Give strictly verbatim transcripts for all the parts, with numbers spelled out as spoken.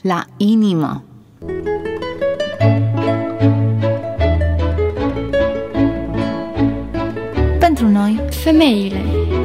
la inimă. Pentru noi, femeile.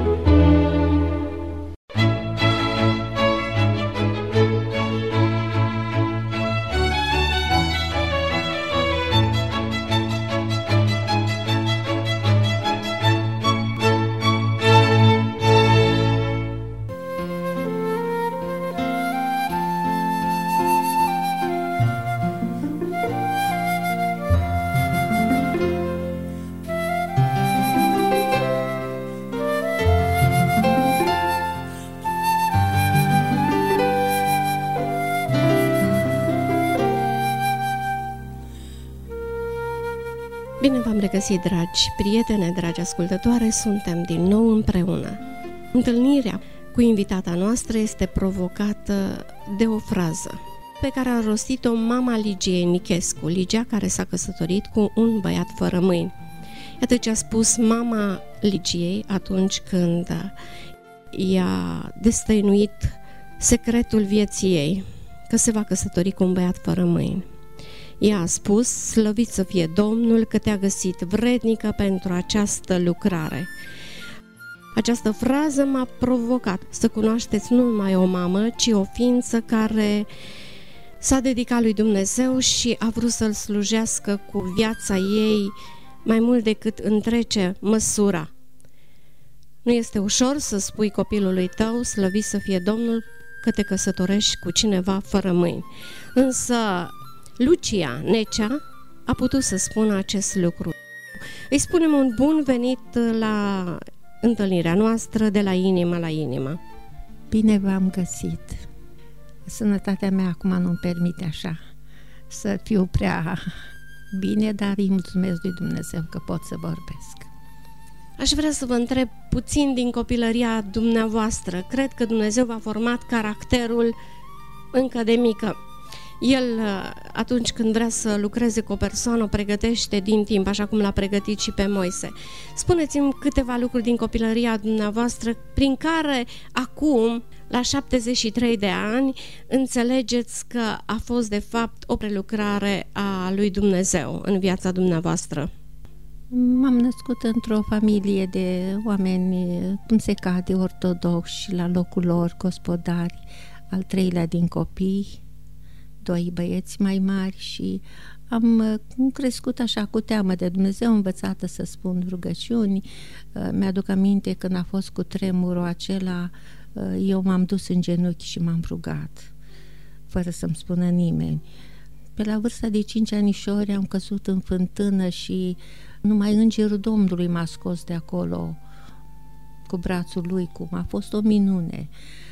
Bine v-am regăsit, dragi prietene, dragi ascultătoare, suntem din nou împreună. Întâlnirea cu invitata noastră este provocată de o frază pe care a rostit-o mama Ligiei Nichescu, Ligia care s-a căsătorit cu un băiat fără mâini. Iată ce a spus mama Ligiei atunci când i-a destăinuit secretul vieții ei, că se va căsători cu un băiat fără mâini. Ea a spus: slăvit să fie Domnul că te-a găsit vrednică pentru această lucrare. Această frază m-a provocat să cunoașteți nu numai o mamă, ci o ființă care s-a dedicat lui Dumnezeu și a vrut să-L slujească cu viața ei mai mult decât întrece măsura. Nu este ușor să spui copilului tău, slăvit să fie Domnul, că te căsătorești cu cineva fără mâini. Însă Lucia Necea a putut să spună acest lucru. Îi spunem un bun venit la întâlnirea noastră de la inimă la inimă. Bine v-am găsit. Sănătatea mea acum nu-mi permite așa să fiu prea bine, dar îi mulțumesc lui Dumnezeu că pot să vorbesc. Aș vrea să vă întreb puțin din copilăria dumneavoastră. Cred că Dumnezeu v-a format caracterul încă de mică. El, atunci când vrea să lucreze cu o persoană, o pregătește din timp, așa cum l-a pregătit și pe Moise. Spuneți-mi câteva lucruri din copilăria dumneavoastră prin care acum, la șaptezeci și trei de ani, înțelegeți că a fost de fapt o prelucrare a lui Dumnezeu în viața dumneavoastră. M-am născut într-o familie de oameni cum se cade, ortodoxi, la locul lor, gospodari, al treilea din copii, doi băieți mai mari și am crescut așa cu teamă de Dumnezeu, învățată să spun rugăciuni. Mi-aduc aminte când a fost cu tremurul acela, eu m-am dus în genunchi și m-am rugat, fără să-mi spună nimeni. Pe la vârsta de cinci anișori am căzut în fântână și numai Îngerul Domnului m-a scos de acolo cu brațul lui, cum a fost o minune.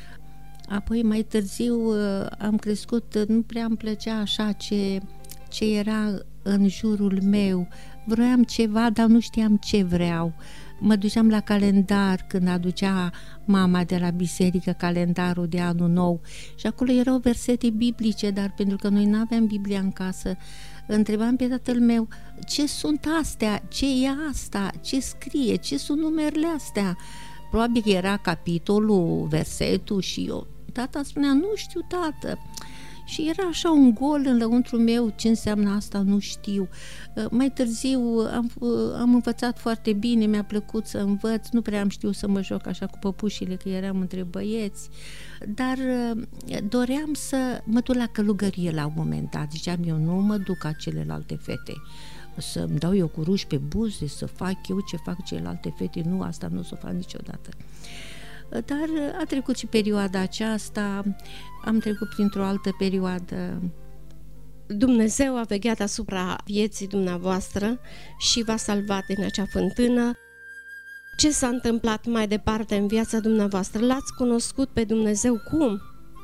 Apoi mai târziu am crescut, nu prea îmi plăcea așa ce, ce era în jurul meu. Vroiam ceva, dar nu știam ce vreau. Mă duceam la calendar când aducea mama de la biserică calendarul de anul nou și acolo erau versete biblice, dar pentru că noi nu aveam Biblia în casă, întrebam pe tatăl meu: ce sunt astea? Ce e asta? Ce scrie? Ce sunt numerele astea? Probabil că era capitolul, versetul și eu. Tata spunea: nu știu, tată. Și era așa un gol în lăuntru meu, ce înseamnă asta, nu știu. Mai târziu am, am învățat foarte bine, mi-a plăcut să învăț, nu prea am știut să mă joc așa cu păpușile, că eram între băieți, dar doream să mă duc la călugărie la un moment dat. Ziceam eu: nu mă duc ca celelalte fete, să-mi dau eu cu ruși pe buze, să fac eu ce fac celelalte fete, nu, asta nu o să o fac niciodată. Dar a trecut și perioada aceasta, am trecut printr-o altă perioadă. Dumnezeu a vegheat asupra vieții dumneavoastră și v-a salvat din acea fântână. Ce s-a întâmplat mai departe în viața dumneavoastră? L-ați cunoscut pe Dumnezeu cum?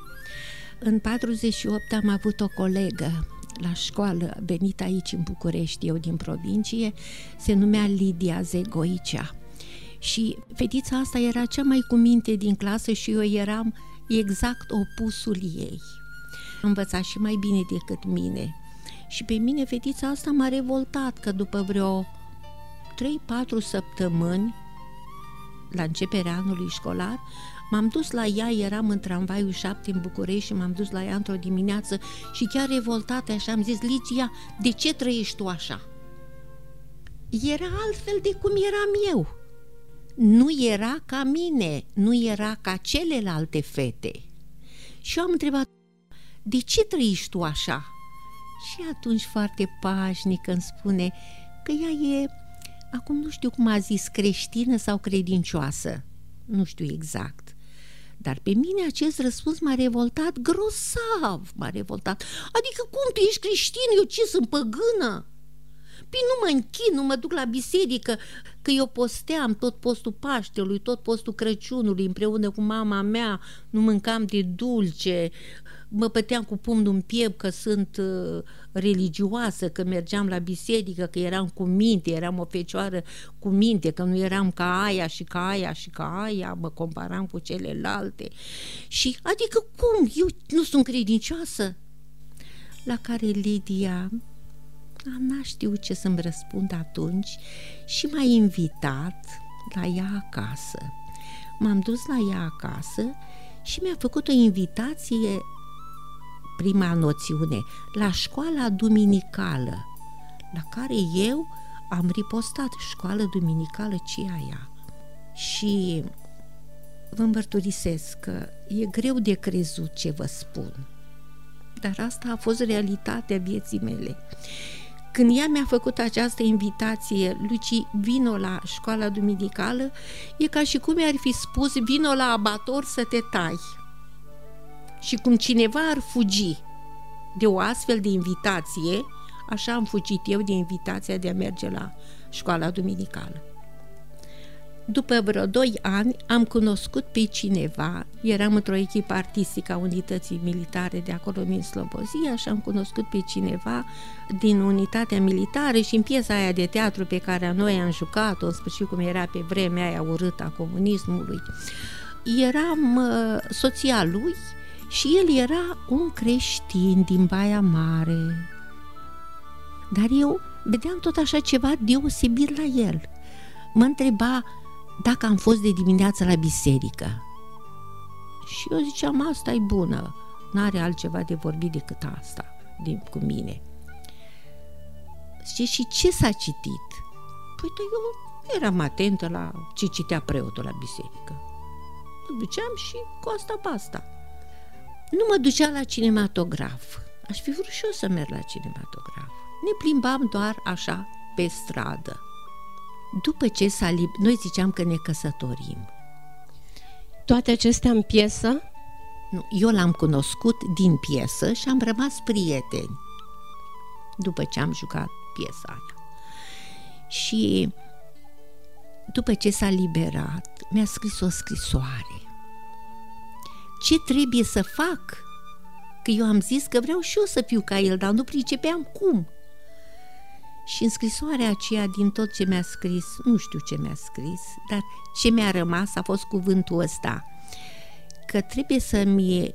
În patruzeci și opt am avut o colegă la școală, venită aici în București, eu din provincie, se numea Lidia Zegoicea. Și fetița asta era cea mai cu minte din clasă și eu eram exact opusul ei. Învăța și mai bine decât mine. Și pe mine fetița asta m-a revoltat că după vreo trei patru săptămâni, la începerea anului școlar, M-am dus la ea, eram în tramvaiul șapte în București și m-am dus la ea într-o dimineață și chiar revoltată așa am zis: Ligia, de ce trăiești tu așa? Era altfel de cum eram eu. Nu era ca mine, nu era ca celelalte fete. Și eu am întrebat: de ce trăiești tu așa? Și atunci foarte pașnic îmi spune că ea e, acum nu știu cum a zis, creștină sau credincioasă, nu știu exact. Dar pe mine acest răspuns m-a revoltat grosav, m-a revoltat. Adică cum, tu ești creștin, eu ce, sunt păgână? Păi nu mă închin, nu mă duc la biserică, că eu posteam tot postul Paștelui, tot postul Crăciunului, împreună cu mama mea, nu mâncam de dulce, mă băteam cu pumnul în piept că sunt uh, religioasă, că mergeam la biserică, că eram cu minte, eram o fecioară cu minte, că nu eram ca aia și ca aia și ca aia, mă comparam cu celelalte. Și adică cum, eu nu sunt credincioasă? La care Lidia n-a știut ce să-mi răspund atunci și m-a invitat la ea acasă. M-am dus la ea acasă și mi-a făcut o invitație, prima noțiune, la școala duminicală, la care eu am ripostat: școală duminicală, ce e aia? Și vă mărturisesc că e greu de crezut ce vă spun, dar asta a fost realitatea vieții mele. Când ea mi-a făcut această invitație: Luci, vino la școala duminicală, e ca și cum i-ar fi spus: vino la abator să te tai. Și cum cineva ar fugi de o astfel de invitație, așa am fugit eu de invitația de a merge la școala duminicală. După vreo doi ani am cunoscut pe cineva, eram într-o echipă artistică a unității militare de acolo din Slobozia și am cunoscut pe cineva din unitatea militară și în piesa aia de teatru pe care noi am jucat-o, în sfârșit cum era pe vremea aia urâtă a comunismului, eram uh, soția lui și el era un creștin din Baia Mare. Dar eu vedeam tot așa ceva deosebit la el. Mă întreba dacă am fost de dimineață la biserică. Și eu ziceam: asta e bună, n-are altceva de vorbit decât asta din, cu mine. Zice: și ce s-a citit? Păi eu eram atentă la ce citea preotul la biserică. Mă duceam și cu asta basta. Nu mă ducea la cinematograf. Aș fi vrut și eu să merg la cinematograf. Ne plimbam doar așa pe stradă. După ce s-a lib... noi ziceam că ne căsătorim. Toate acestea în piesă? Nu, eu l-am cunoscut din piesă și am rămas prieteni după ce am jucat piesa aia. Și după ce s-a liberat, mi-a scris o scrisoare. Ce trebuie să fac? Că eu am zis că vreau și eu să fiu ca el, dar nu pricepeam cum. Și în scrisoarea aceea, din tot ce mi-a scris, nu știu ce mi-a scris, dar ce mi-a rămas a fost cuvântul ăsta, că trebuie să-mi,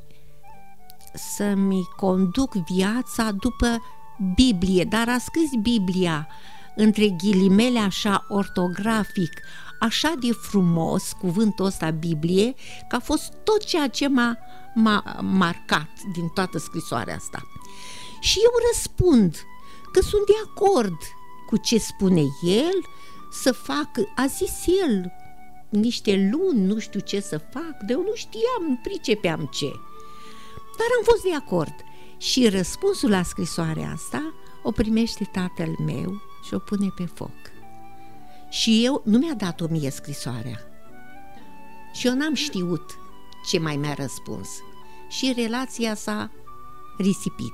să-mi conduc viața după Biblie, dar a scris Biblia între ghilimele așa ortografic, așa de frumos cuvântul ăsta Biblie, că a fost tot ceea ce m-a, m-a marcat din toată scrisoarea asta. Și eu răspund că sunt de acord cu ce spune el, să fac, a zis el, niște luni, nu știu ce să fac, de eu nu știam, nu pricepeam ce. Dar am fost de acord. Și răspunsul la scrisoarea asta o primește tatăl meu și o pune pe foc. Și eu, nu mi-a dat-o mie scrisoarea. Și eu n-am știut ce mai mi-a răspuns. Și relația s-a risipit.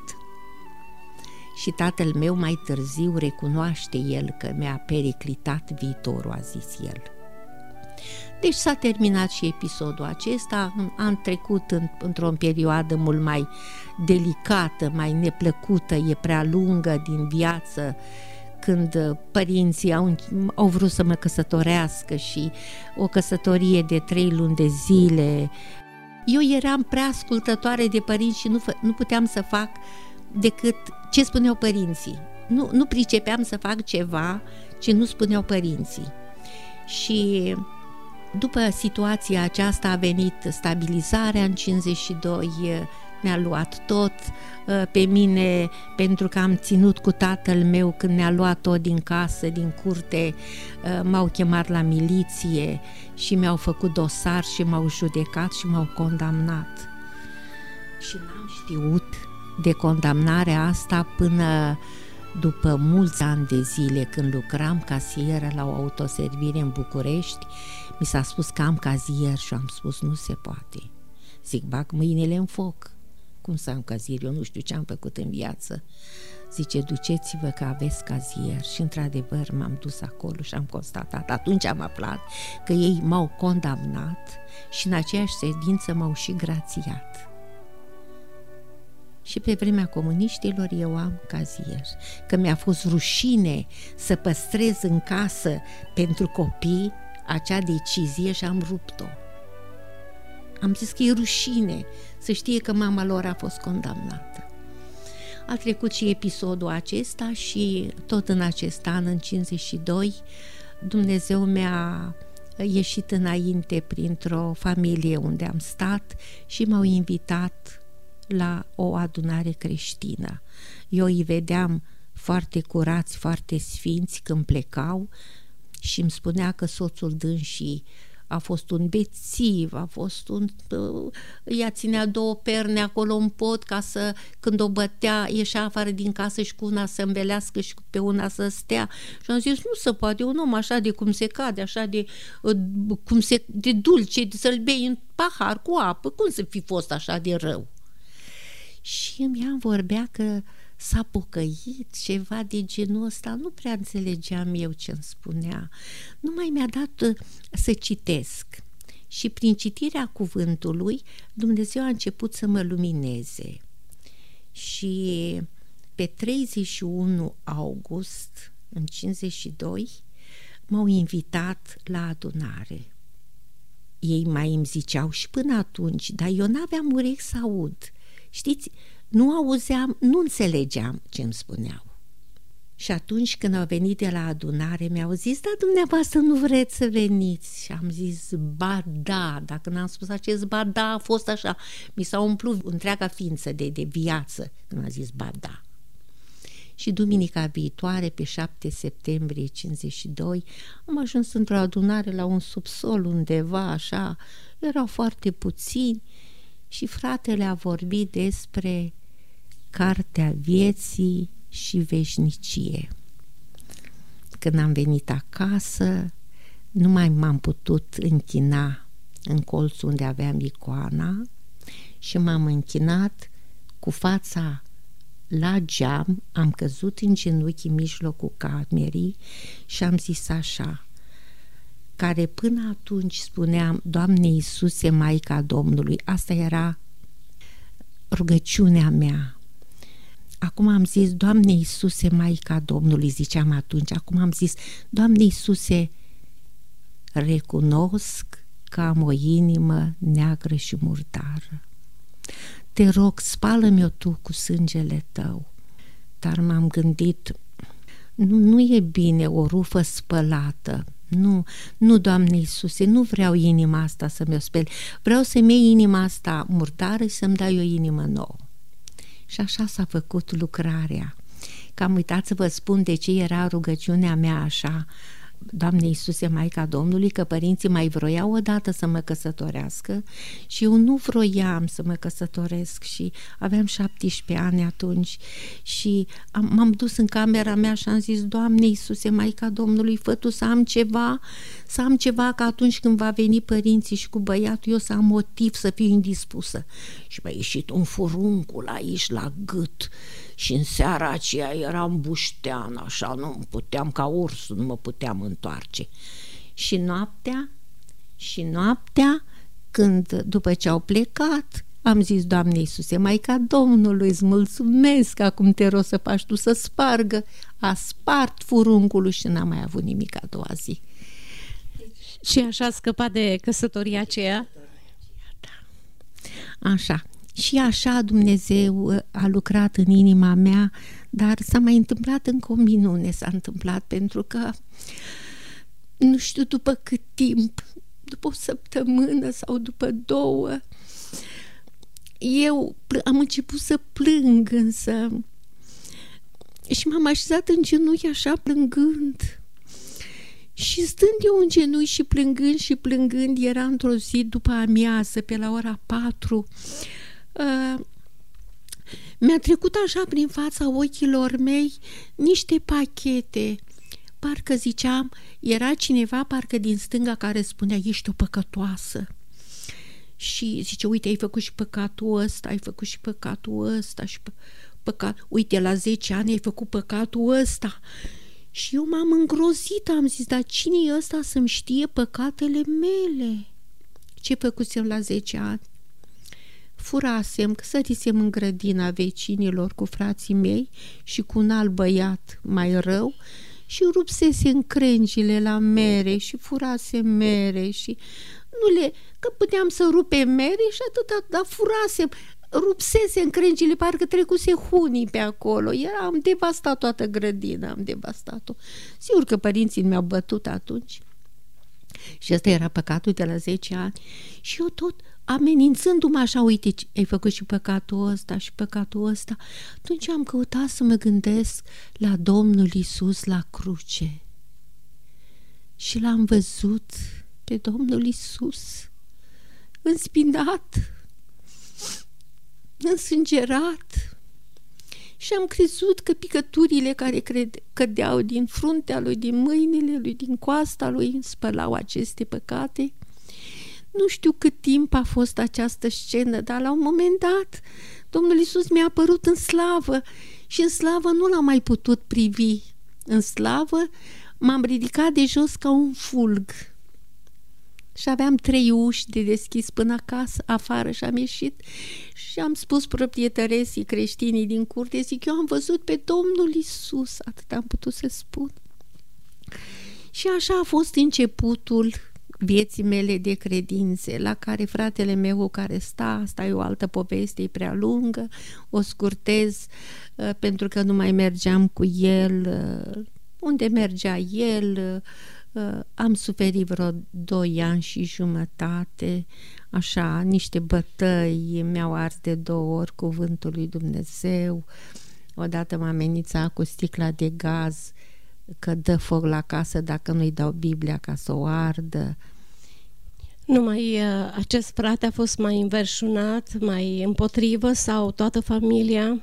Și tatăl meu mai târziu recunoaște el că mi-a periclitat viitorul, a zis el. Deci s-a terminat și episodul acesta, am trecut în, într-o perioadă mult mai delicată, mai neplăcută, e prea lungă din viață, când părinții au, au vrut să mă căsătorească și o căsătorie de trei luni de zile. Eu eram prea ascultătoare de părinți și nu, nu puteam să fac decât ce spuneau părinții. Nu, nu pricepeam să fac ceva ce nu spuneau părinții. Și După situația aceasta a venit stabilizarea în cincizeci și doi, ne-a luat tot. Pe mine, pentru că am ținut cu tatăl meu când ne-a luat tot din casă, din curte, m-au chemat la miliție și mi-au făcut dosar și m-au judecat și m-au condamnat. Și n-am știut de condamnarea asta până după mulți ani de zile, când lucram casieră la o autoservire în București. Mi s-a spus că am cazier și am spus nu se poate. Zic, bag mâinile în foc. Cum să am cazier? Eu nu știu ce am făcut în viață. Zice, duceți-vă că aveți cazier. Și într-adevăr m-am dus acolo și am constatat. Atunci am aflat că ei m-au condamnat și în aceeași ședință m-au și grațiat. Și pe vremea comuniștilor eu am cazier. Că mi-a fost rușine să păstrez în casă pentru copii acea decizie și am rupt-o. Am zis că e rușine să știe că mama lor a fost condamnată. A trecut și episodul acesta și tot în acest an, în cincizeci și doi, Dumnezeu mi-a ieșit înainte printr-o familie unde am stat și m-au invitat la o adunare creștină. Eu îi vedeam foarte curați, foarte sfinți când plecau și îmi spunea că soțul dânsii a fost un bețiv, a fost un... ea ținea două perne acolo în pod ca să, când o bătea, ieșea afară din casă și cu una să îmbelească și pe una să stea. Și am zis, nu se poate, un om așa de cum se cade, așa de, cum se, de dulce, de să-l bei în pahar cu apă, cum să fi fost așa de rău? Și îmi vorbea că s-a pocăit, ceva de genul ăsta, nu prea înțelegeam eu ce îmi spunea. Numai mi-a dat să citesc și prin citirea cuvântului Dumnezeu a început să mă lumineze. Și pe treizeci și unu august, în cincizeci și doi, m-au invitat la adunare. Ei mai îmi ziceau și până atunci, dar eu n-aveam urechi să aud. Știți, nu auzeam, nu înțelegeam ce îmi spuneau. Și atunci când au venit de la adunare, mi-au zis, da, dumneavoastră nu vreți să veniți? Și am zis, ba da, dacă n-am spus acest ba da, a fost așa. Mi s-a umplut întreaga ființă de, de viață când am zis ba da. Și duminica viitoare, pe șapte septembrie cincizeci și doi, am ajuns într-o adunare la un subsol undeva, așa, erau foarte puțini și fratele a vorbit despre cartea vieții și veșnicie. Când am venit acasă, nu mai m-am putut închina în colțul unde aveam icoana și m-am închinat cu fața la geam, am căzut în genunchi în mijlocul camerei și am zis așa, care până atunci spuneam, Doamne Iisuse, Maica Domnului, asta era rugăciunea mea. Acum am zis, Doamne Iisuse, Maica Domnului, ziceam atunci, acum am zis, Doamne Iisuse, recunosc că am o inimă neagră și murdară. Te rog, spală-mi-o Tu cu sângele Tău. Dar m-am gândit, nu, nu e bine o rufă spălată. Nu, nu, Doamne Iisuse, nu vreau inima asta să mi-o speli. Vreau să-mi iei inima asta murdară și să-mi dai o inimă nouă. Și așa s-a făcut lucrarea. Că am uitat să vă spun de ce era rugăciunea mea așa, Doamne Iisuse, Maica Domnului, că părinții mai vroiau odată să mă căsătorească și eu nu vroiam să mă căsătoresc și aveam șaptesprezece ani atunci și am, m-am dus în camera mea și am zis, Doamne Iisuse, Maica Domnului, fă Tu să am ceva, să am ceva că atunci când va veni părinții și cu băiatul eu să am motiv să fiu indispusă. Și mi-a ieșit un furuncul aici la gât și în seara aceea eram buștean, așa, nu puteam ca ursul, nu mă puteam întoarce. Și noaptea, și noaptea, când după ce au plecat, am zis, Doamne Iisuse, Maica Domnului, îți mulțumesc, acum te rog să faci Tu să spargă. A spart furuncul și n-am mai avut nimic a doua zi. Și așa a scăpat de căsătoria aceea? Da. Așa. Și așa Dumnezeu a lucrat în inima mea, dar s-a mai întâmplat încă o minune, s-a întâmplat pentru că, nu știu după cât timp, după o săptămână sau după două, eu am început să plâng însă și m-am așezat în genunchi așa plângând. Și stând eu în genunchi și plângând și plângând, era într-o zi după amiază, pe la ora patru, uh, mi-a trecut așa prin fața ochilor mei niște pachete. Parcă ziceam, era cineva parcă din stânga care spunea, ești o păcătoasă. Și zice, uite, ai făcut și păcatul ăsta, ai făcut și păcatul ăsta și pă- păcat. Uite, la zece ani ai făcut păcatul ăsta. Și eu m-am îngrozit, am zis, dar cine e ăsta să-mi știe păcatele mele? Ce făcusem la zece ani? Furasem, că sărisem în grădina vecinilor cu frații mei și cu un alt băiat mai rău și rupsesem crengile la mere și furasem mere și nu le... că puteam să rupe mere și atâta, dar furasem, rupsesem crengile, parcă trecuse hunii pe acolo. Era, am devastat toată grădina, am devastat-o. Sigur că părinții mi-au bătut atunci. Și ăsta era păcatul de la zece ani. Și eu tot amenințându-mă așa, uite, ai făcut și păcatul ăsta și păcatul ăsta. Atunci am căutat să mă gândesc la Domnul Iisus la cruce. Și l-am văzut pe Domnul Iisus înspinat, însângerat, și am crezut că picăturile care cred, cădeau din fruntea lui, din mâinile lui, din coasta lui, spălau aceste păcate. Nu știu cât timp a fost această scenă, dar la un moment dat Domnul Iisus mi-a apărut în slavă și în slavă nu l-am mai putut privi. În slavă m-am ridicat de jos ca un fulg și aveam trei uși de deschis până acasă, afară, și am ieșit și am spus proprietăresii creștinii din curte, zic, eu am văzut pe Domnul Iisus, atât am putut să spun. Și așa a fost începutul vieții mele de credințe, la care fratele meu cu care sta, asta e o altă poveste, e prea lungă, o scurtez uh, pentru că nu mai mergeam cu el, uh, unde mergea el, uh, am suferit vreo doi ani și jumătate, așa, niște bătăi, mi-au ars de două ori cuvântul lui Dumnezeu, odată m-a amenințat cu sticla de gaz, că dă foc la casă dacă nu-i dau Biblia ca să o ardă. Numai uh, acest frate a fost mai înverșunat, mai împotrivă, sau toată familia?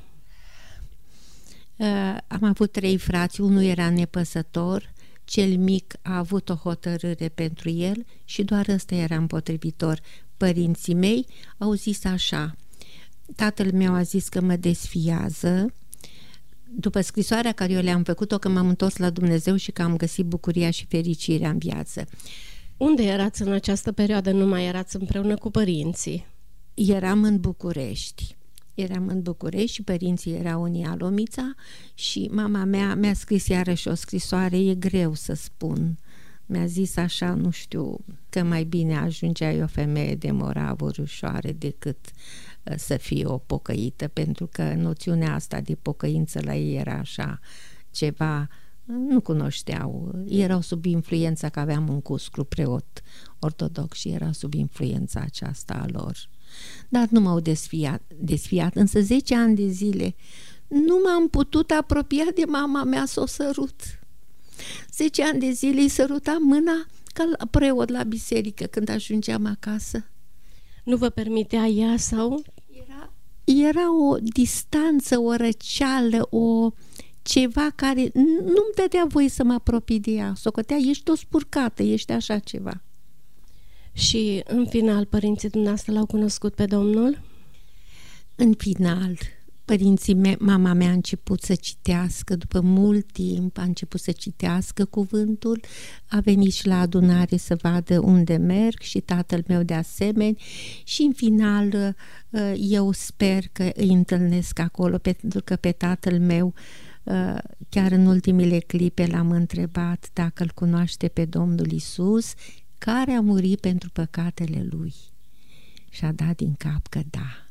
Uh, am avut trei frați, unul era nepăsător, cel mic a avut o hotărâre pentru el și doar ăsta era împotrivitor. Părinții mei au zis așa, tatăl meu a zis că mă desfiază, după scrisoarea care eu le-am făcut-o, că m-am întors la Dumnezeu și că am găsit bucuria și fericirea în viață. Unde erați în această perioadă? Nu mai erați împreună cu părinții? Eram în București. Eram în București și părinții erau în Ialomița și mama mea mi-a scris iarăși o scrisoare, e greu să spun. Mi-a zis așa, nu știu, că mai bine ajungeai o femeie de moravuri ușoare decât să fie o pocăită, pentru că noțiunea asta de pocăință la ei era așa ceva, nu cunoșteau, erau sub influența, că aveam un cuscru preot ortodox și era sub influența aceasta a lor. Dar nu m-au desfiat, desfiat, însă zece ani de zile nu m-am putut apropia de mama mea să o sărut. Zece ani de zile îi sărutam mâna ca la preot la biserică când ajungeam acasă. Nu vă permitea ea sau? Era, era o distanță, o răceală, o ceva care nu-mi dădea voie să mă apropii de ea. Socotea, ești o spurcată, ești așa ceva. Și în final, părinții dumneavoastră l-au cunoscut pe Domnul? În final, părinții mei, mama mea a început să citească, după mult timp a început să citească cuvântul, a venit și la adunare să vadă unde merg și tatăl meu de asemenea și în final eu sper că îi întâlnesc acolo, pentru că pe tatăl meu chiar în ultimile clipe l-am întrebat dacă îl cunoaște pe Domnul Iisus, care a murit pentru păcatele lui, și a dat din cap că da.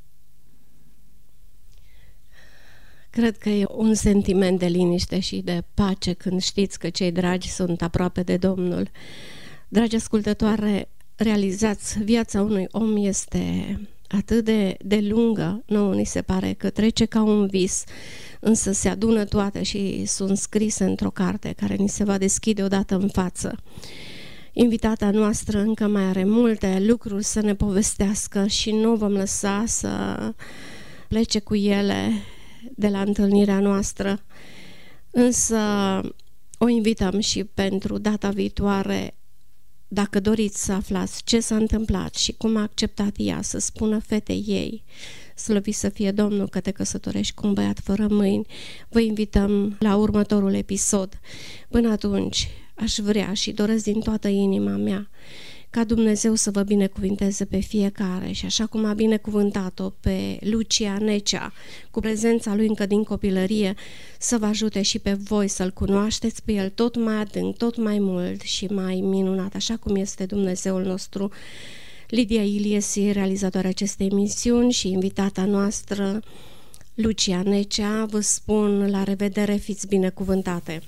Cred că e un sentiment de liniște și de pace când știți că cei dragi sunt aproape de Domnul. Dragi ascultătoare, realizați, viața unui om este atât de, de lungă, nouă ni se pare că trece ca un vis, însă se adună toate și sunt scrise într-o carte care ni se va deschide odată în față. Invitata noastră încă mai are multe lucruri să ne povestească și nu vom lăsa să plece cu ele de la întâlnirea noastră, însă o invităm și pentru data viitoare, dacă doriți să aflați ce s-a întâmplat și cum a acceptat ea să spună fetei ei, slăvit să fie Domnul că te căsătorești cu un băiat fără mâini, vă invităm la următorul episod. Până atunci, aș vrea și doresc din toată inima mea ca Dumnezeu să vă binecuvinteze pe fiecare și așa cum a binecuvântat-o pe Lucia Necea cu prezența lui încă din copilărie, să vă ajute și pe voi să-L cunoașteți pe El tot mai adânc, tot mai mult și mai minunat, așa cum este Dumnezeul nostru. Lidia Iliesi, realizatoarea acestei emisiuni, și invitata noastră Lucia Necea, vă spun la revedere, fiți binecuvântate!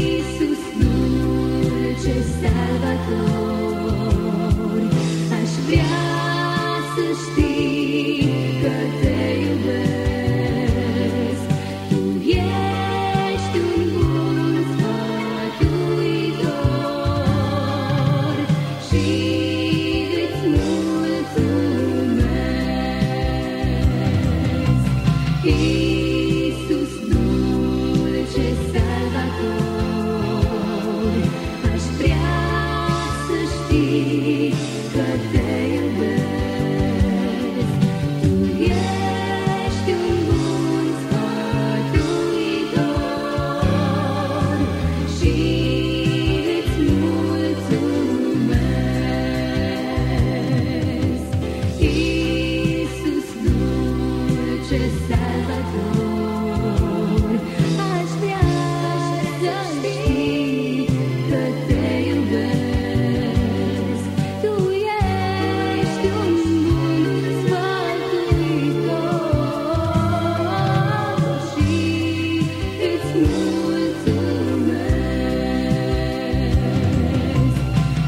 Salvator, aș vrea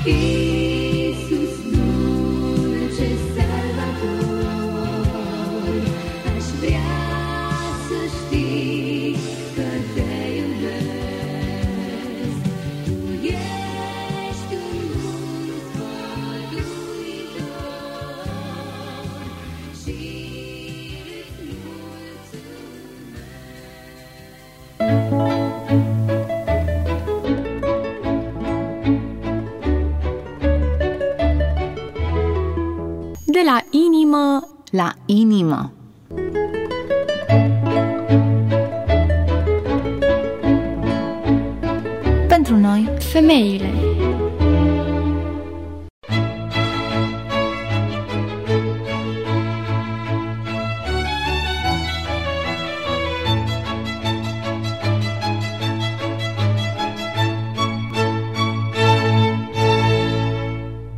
De la inimă la inimă. Pentru noi, femeile.